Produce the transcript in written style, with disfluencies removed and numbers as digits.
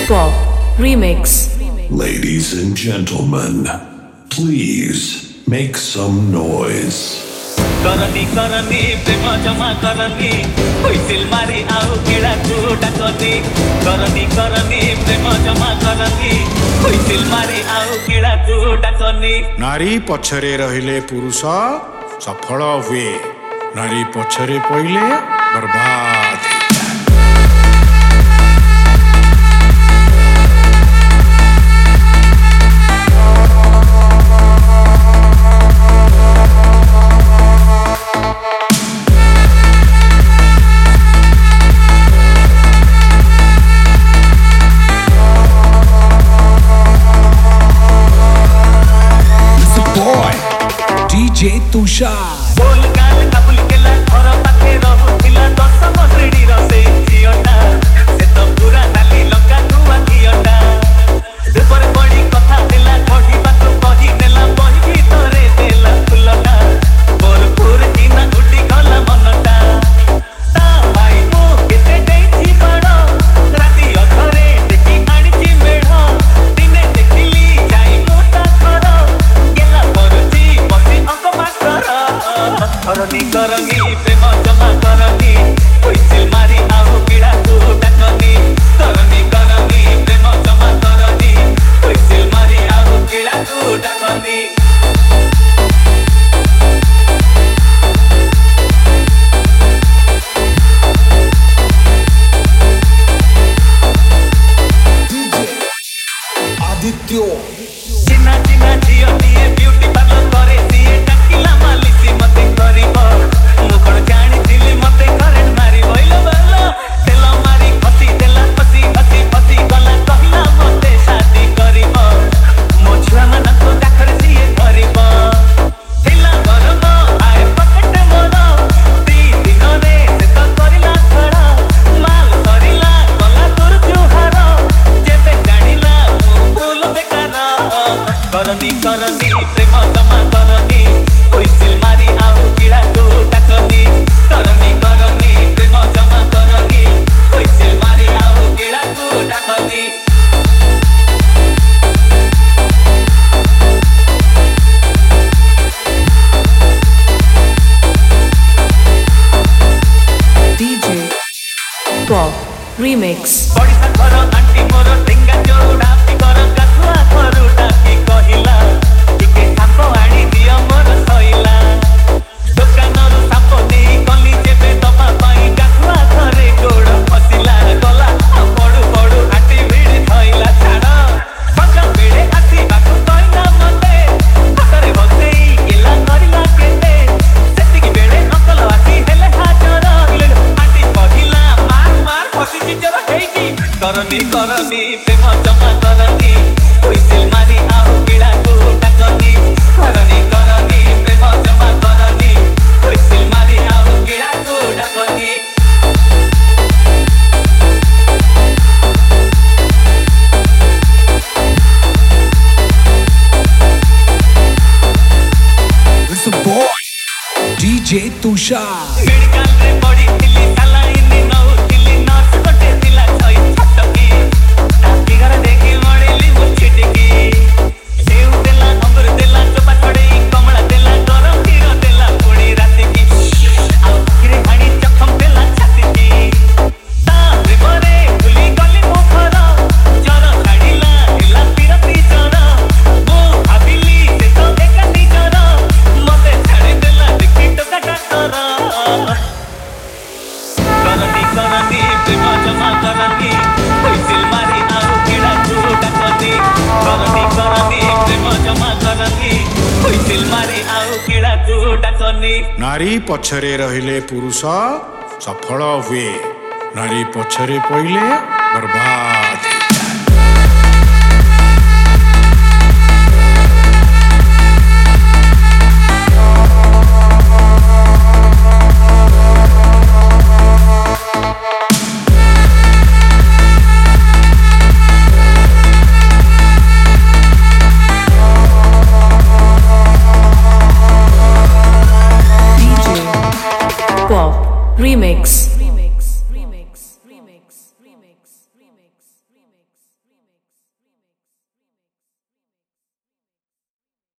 Pop Remix. Ladies and gentlemen, please make some noise. करनी करनी प्रेम जमा करनी हुइसिल मारी आउ केड़ा टूटा करनी करनी करनी प्रेम जमा करनी हुइसिल मारी आउ केड़ा टूटा करनी नारी पछरे रहिले पुरुष सफल हुए नारी पछरे पहिले बर्बाद DJ Tushar बोल गाल काबुल केला घर पाखे रहुथिला 10 मसड़ी रसे जियोटा से तो पूरा डाली लंका दुआ कियोटा ऊपर बड़ी कथा देला कही बात कही नेला बही भीतरे देला फुलटा भरपूर किना उडी गला मनटा ता भाई मो केते देइछि बड़ राती अधरे देखि आनिछि मेढ दिने देखिली जाई मोटा घर गेला परची बसी अंक मास्टर करनी करनी प्रेम जमा करनी हुइसिल मारी आउ केड़ा टूटा करनी करनी करनी प्रेम जमा करनी हुइसिल मारी आउ केड़ा टूटा करनी Adityo चिना चिना जियो दिए ब्यूटी पार्लर करे दिए टाकिला मालिसी मते करिबो मुखड़ जानी दिली मते करेंट मारी भइलो बल्लो तेल मारी खसी देला फसी फसी फसी गला कहिला मते शादी करिबो मो छुआ मन को डाकर दिए करिबो दिला गरम आए पकट मोर दी दिन रे से तो करिला छड़ा माल करिला गला तोर जुहार जेते जानिला फूल बेकार करनी करनी प्रेम जमा करनी हुइसिल मारी आउ केड़ा टूटा करनी करनी करनी प्रेम जमा करनी हुइसिल मारी आउ केड़ा टूटा करनी DJ Pop Remix. बड़ी घर आंटी मोर टेंगा जोड़ा फिकर काठुआ घरुटा की कहिला टिके साप आनी दियो मोर सइला दुकानरु साप नेई गली जेबे दबा पाई काठुआ घरे गोड़ फसिला गला पडु पडु आटी भिड़ थइला छाड़ पंजा बेड़े आसी बाकु कइना मते हातरे बसेई गेला करिला केते सेतिकी बेड़े अंकल आसी हेले हाजर आंटी कहिला मार मार फसी चिचर हेइची करनी करनी प्रेम जमा करनी हुइसिल मारी आउ केड़ा टूटा करनी करनी करनी प्रेम जमा करनी हुइसिल मारी आउ केड़ा टूटा करनी It's a boy DJ Tushar medical रे बड़ी थिली सालाइनी नौ थिली नर्स गोटे थिला छई छटकी ताकि घर देखि मडेली मुछिटकी सेउ देला अंगुर देला चोपा छड़ेई कमला देला गरम खीर देला पुणी राति की आउ खीरे हाणी चखम देला छाती की ता प्रेमरे भूली गली मुखर जर छाड़िला हिला पिरती जर मो भाबिली से तो एकाटी जर मते छाड़ी देला देखि टका डाक्टर करनी करनी प्रेम जमा करनी हुइसिल मारी आउ केड़ा टूटा करनी करनी करनी प्रेम जमा करनी हुइसिल मारी आउ केड़ा टूटा करनी नारी पछरे रहिले पुरुष सफल हुए नारी पछरे पहिले बर्बाद DJ Pop Remix.